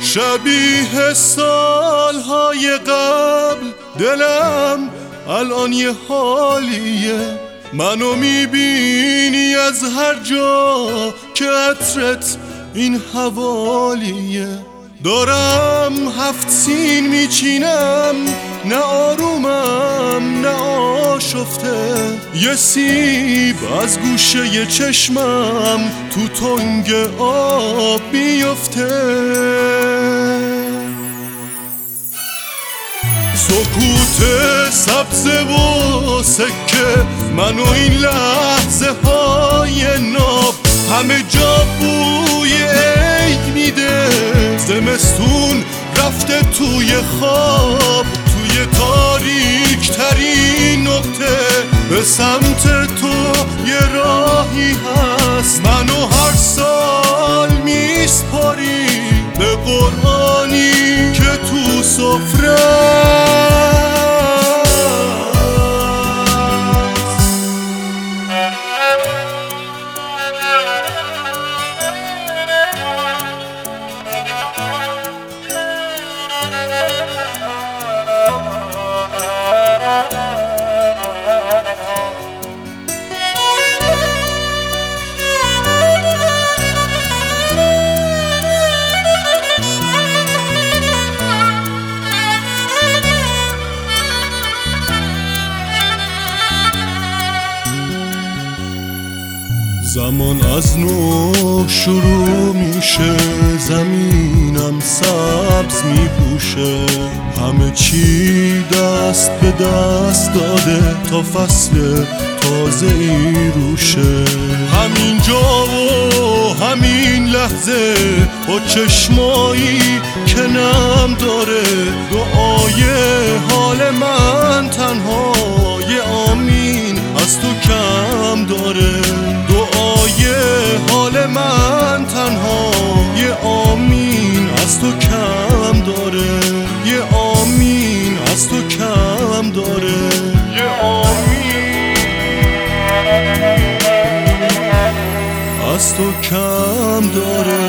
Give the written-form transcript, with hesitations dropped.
شبیه سالهای قبل دلم الان یه حالیه، منو میبینی از هر جا که عطرت این حوالیه. دارم 7 سین میچینم، نه آرومم نه آشفته، یه سیب از گوشه ی چشمم تو تنگ آب بیفته. سکوت سبز و سکه منو این لحظه های ناب، همه جا بوی عید میده، زمستون رفته توی خواب، توی تاریک ترین نقطه به سمت تو یه راهی هست، منو هر سال میسپاری به قرآنی که تو سفره. زمان از نو شروع میشه، زمینم سبز میپوشه، همه چی دست به دست داده تا فصل تازه ای روشه. همین جا و همین لحظه با چشمایی که نم داره، دعای حال من تنها یه آمین از تو کم داره، حال من تنها یه آمین از تو کم داره، یه آمین از تو کم داره، یه آمین از تو کم داره.